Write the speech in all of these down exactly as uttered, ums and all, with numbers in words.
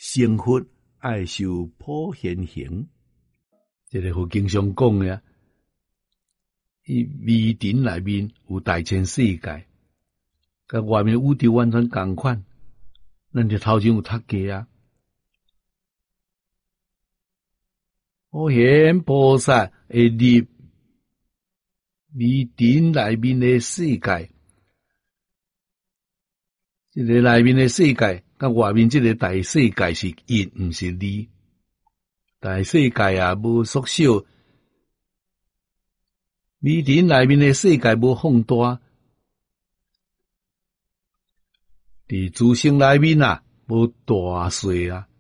成佛爱受普贤行。这个佛经上讲的啊，伊微尘内面有大千世界，甲外面宇宙完全同款。咱就头前有读过啊，普贤菩萨会入微尘内面的世界，这个内面的世界，甲外面这个大世界是一，毋是二。大世界啊，无缩小；微尘内面的世界无放大。伫自性内面啊，无大小啊，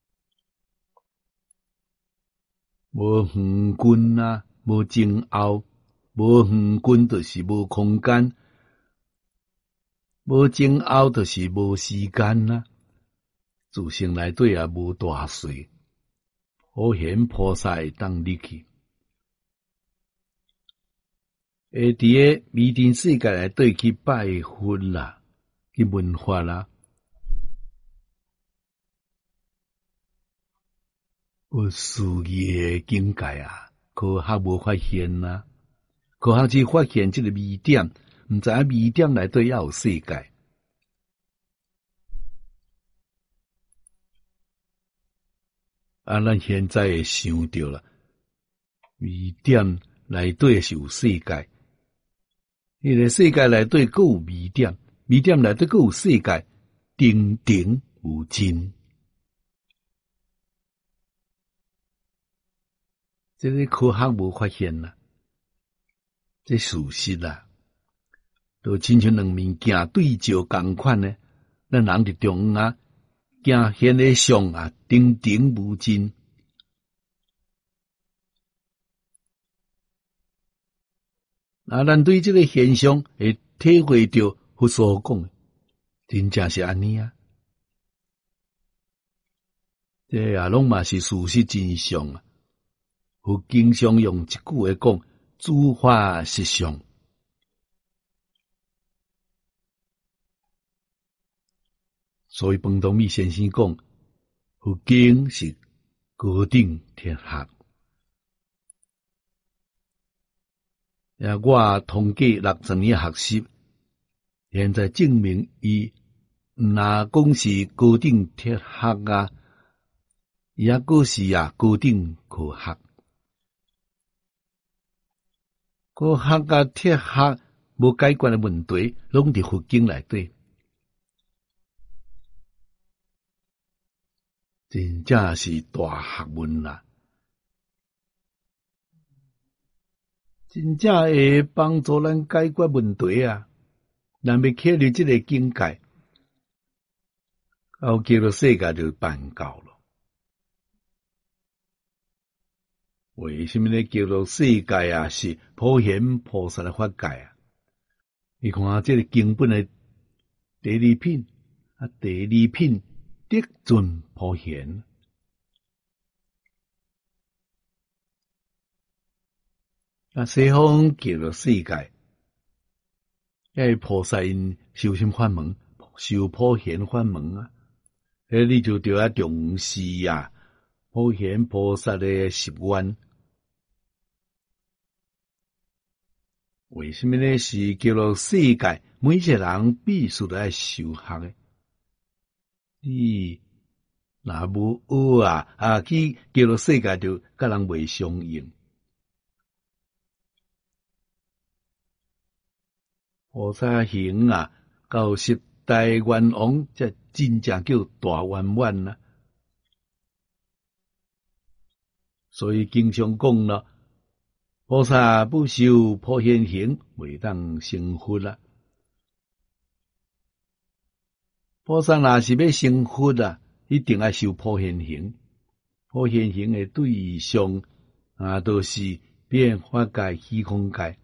无远近啊，无前后，无远近就是无空间，无前后就是无时间啊。自性内底啊，无大小。普贤菩萨会当入去，会伫个微尘世界内底去拜佛啦，去闻法啦，有事业境界啊，科学无发现啊，科学只发现这个微点，毋知影微点内底也有世界。啊，咱现在会想到了，微点内底是有世界，迄个世界内底佫有微点，微点内底佫有世界，顶顶有真。这个科学无发现啦，这事实啦，都亲像两面镜对照共款呢。咱人伫中央啊，镜现的相啊，顶顶无真。啊，咱对这个现象会体会到佛所讲的，真正是安尼啊。这啊，拢嘛是事实真相啊。佛经常用一句话讲：诸法实相。所以彭东美先生讲，佛经是高等哲学。也我通过六十年学习，现在证明伊若讲是高等哲学啊，也个是啊高等科学。科学甲哲学无解决的问题，拢伫佛经内底。真正是大学问啦！真正会帮助咱解决问题啊！咱要确立这个境界，后叫做世界就办到了。为什么呢？叫做世界啊？是普贤菩萨的法界啊！你看这个经本的第二品啊，第二品得尽普贤。啊，西方叫做世界，迄菩萨因修心法门，修普贤法门啊，迄你就着要重视啊，普贤菩萨的习愿。为什么呢？是叫做世界，每一个人必须得爱修学的。你若无学啊，啊去叫做世界，就甲人袂相应。菩萨行啊，到十大愿王，这真正叫大圆满啊。所以经常讲了，菩萨不修普贤行，未当成佛啊。菩萨若是要成佛啊，一定要修普贤行。普贤行的对象啊，都是变法界、虚空界。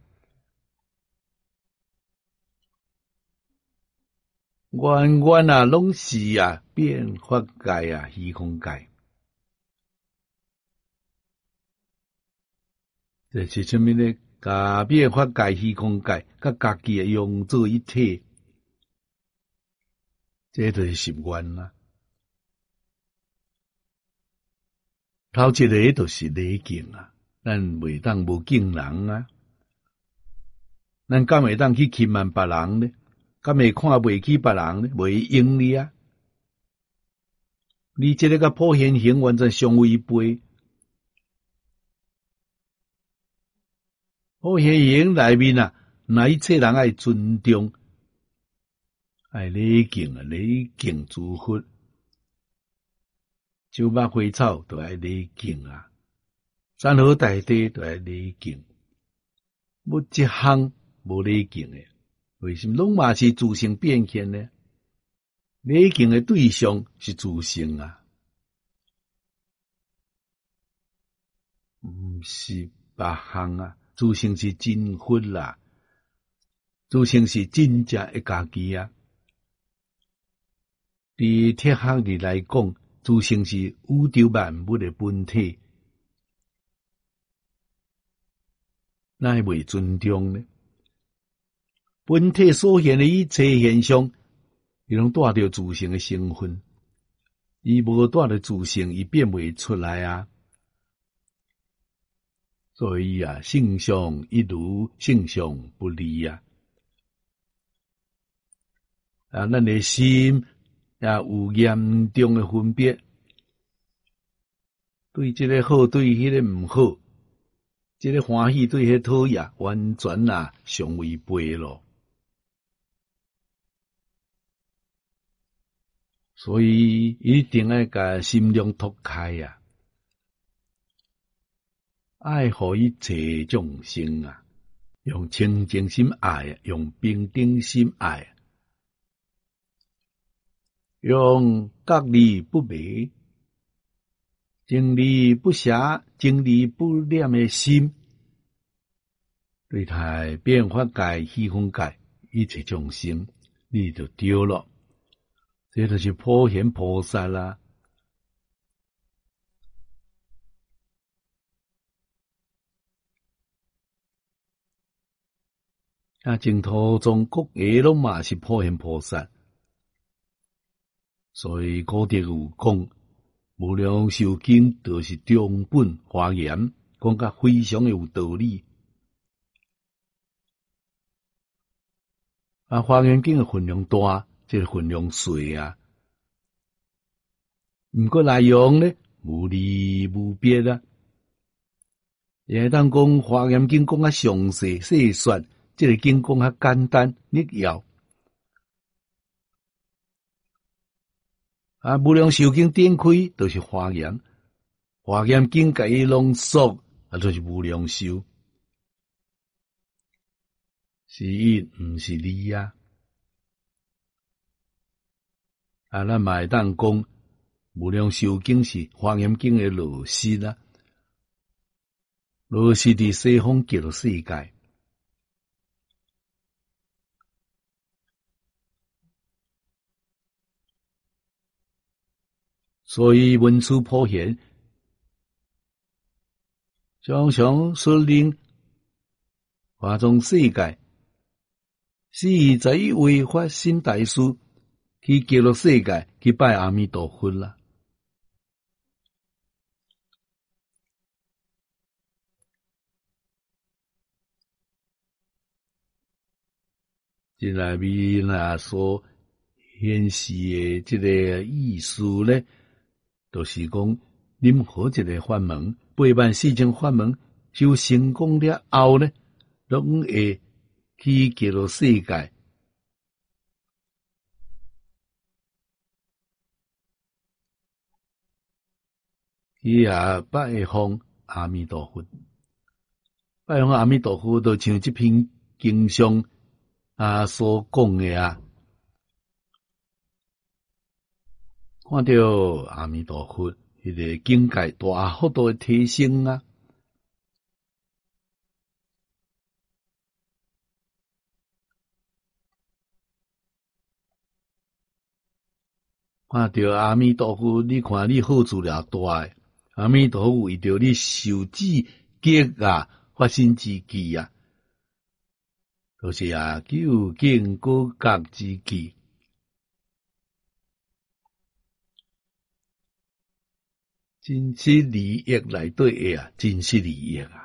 远远啊，拢是啊，变法界啊，虚空界。这是什么呢？甲变法界、虚空界，甲家己的用做一体，这就是习愿啦。 头一个就是礼敬啊，咱袂当无敬人啊，咱敢会当去欺瞒别人呢？敢会看袂起别人呢？袂用你啊！你这个甲普贤行完全相违背。普贤行内面啊，那一切人爱尊重，爱礼敬啊，礼敬诸佛。酒肉花草都爱礼敬啊，山河大地都爱礼敬。无一项无礼敬的，为什么拢嘛是自性变现呢？礼敬的对象是自性啊，毋是别项啊。自性是真佛啦，自性是真正的家己啊。伫铁学里来讲，自性是宇宙万物的本体，哪会袂尊重呢？本体所现的一切现象，伊拢带着自性的成分，伊无带着自性，伊变袂出来啊。所以啊，性相一如，性相不离啊。啊，咱的心也有严重的分别，对这个好，对迄个毋好，这个欢喜对迄讨厌，完全啊相违背咯。所以一定要甲心量拓开啊！爱护一切众生啊，用清净心爱，用平等心爱，用各理不迷、经理不暇、经理不念的心，对待变化界、虚空界一切众生，你就对了。这就是普贤菩萨啦。啊，净土中各个拢嘛是普贤菩萨，所以古德有讲，无量寿经就是中本华严，讲甲非常有道理。啊，华严经的分量大，这个分量细啊。毋过内容呢，无离无别啊。也当讲华严经讲较详细细说。这个经讲较简单扼要，啊，无量寿经展开就是华严，华严经甲伊浓缩，啊，就是无量寿，是因毋是理啊。啊，咱嘛会当讲无量寿经是华严经的落实啊，落实伫西方极乐世界。所以文殊普贤常常率领华藏世界四十一位发心大师去极乐世界去拜阿弥陀佛啦。这内面啊所显示的这个意思呢，就是讲任何一个法门，八万四千法门修成功了后呢，拢会去极乐世界。去啊拜访阿弥陀佛，拜访阿弥陀佛，就像这篇经上啊所讲的啊，看到阿弥陀佛迄个境界大幅度的提升啊，看到阿弥陀佛，你看你好处了大诶，阿弥陀佛为着你受至极啊，发心之机啊，就是啊究竟果觉之机。 真实利益内底的啊，真实利益啊。